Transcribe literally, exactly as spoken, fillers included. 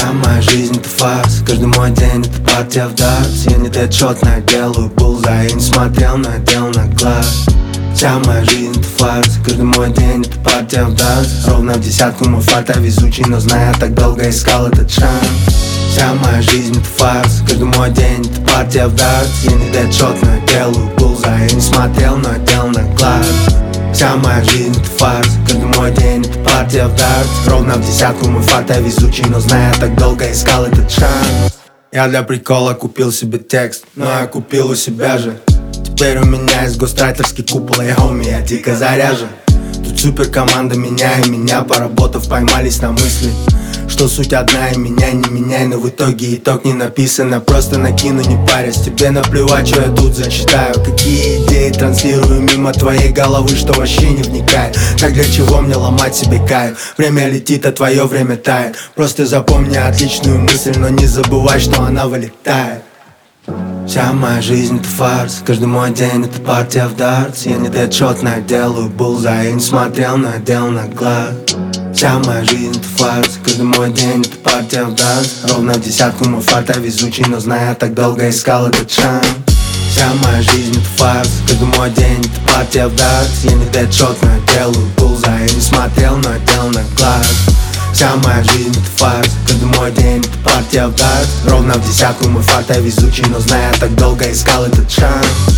Вся моя жизнь это фарс, каждый мой день это партия в дартс. Я не дочетно делаю булзай, я не смотрел, но я делал на глаз. Вся моя жизнь это фарс, каждый мой день это партия в дартс. Ровно в десятку мой фарта везучий, но зная, так долго искал этот шанс. Вся моя жизнь это фарс, каждый мой день это партия в дартс. Я не дочетно делаю булзай, я не смотрел, но я делал на глаз. Вся моя жизнь это фарс, каждый мой день это партия в дартс. Ровно в десятку мой фарта везучий, но зная, так долго искал этот шанс. Я для прикола купил себе текст, но я купил у себя же. Теперь у меня есть гострайтерский купол, и хоми, я дико заряжен. Тут супер команда меня и меня, поработав, поймались на мысли, что суть одна, и меня не меняй. Но в итоге итог не написано, просто накину, не парясь. Тебе наплевать, что я тут зачитаю, какие идеи транслирую мимо твоей головы, что вообще не вникает. Так для чего мне ломать себе кайф? Время летит, а твое время тает. Просто запомни отличную мысль, но не забывай, что она вылетает. Вся моя жизнь это фарс, каждый мой день это партия в дартс. Я не дочетно, я делаю булзай, я не смотрел, но я делал на глаз. Вся моя жизнь это фарс, каждый мой день это партия в дартс. Ровно в десятку мой фарта везучий, но зная, так долго искал этот шанс. Вся моя жизнь это фарс, каждый мой день это партия в дартс. Я не дочетно, я делаю булзай, я не смотрел, но я делал на глаз. Вся моя жизнь это фарс, каждый мой день это партия в дартс. Ровно в десятку мой фарта везучий, но зная, так долго искал этот шанс.